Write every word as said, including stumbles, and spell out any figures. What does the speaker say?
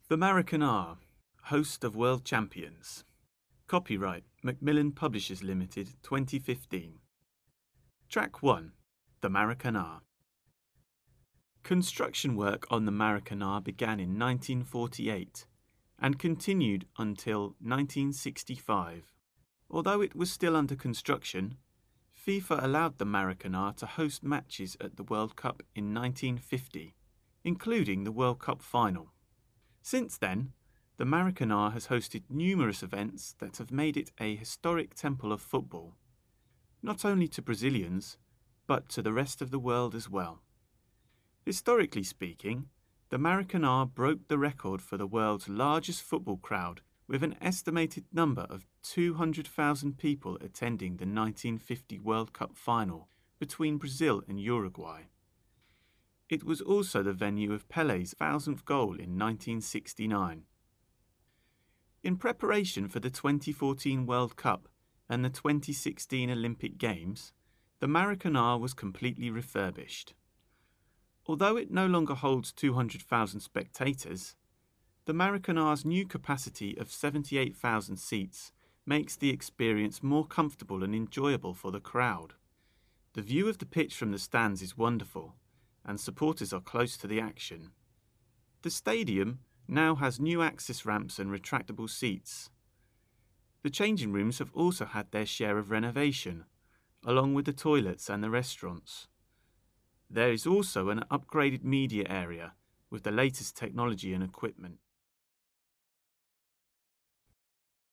The Maracanã, host of world champions. Copyright Macmillan Publishers Limited twenty fifteen. Track one. The Maracanã. Construction work on the Maracanã began in nineteen forty-eight and continued until nineteen sixty-five. Although it was still under construction, FIFA allowed the Maracanã to host matches at the World Cup in nineteen fifty, including the World Cup final. Since then, the Maracanã has hosted numerous events that have made it a historic temple of football, not only to Brazilians, but to the rest of the world as well. Historically speaking, the Maracanã broke the record for the world's largest football crowd with an estimated number of two hundred thousand people attending the nineteen fifty World Cup final between Brazil and Uruguay. It was also the venue of Pelé's thousandth goal in nineteen sixty-nine. In preparation for the twenty fourteen World Cup and the twenty sixteen Olympic Games, the Maracanã was completely refurbished. Although it no longer holds two hundred thousand spectators, the Maracanã's new capacity of seventy-eight thousand seats makes the experience more comfortable and enjoyable for the crowd. The view of the pitch from the stands is wonderful, and supporters are close to the action. The stadium now has new access ramps and retractable seats. The changing rooms have also had their share of renovation, along with the toilets and the restaurants. There is also an upgraded media area with the latest technology and equipment.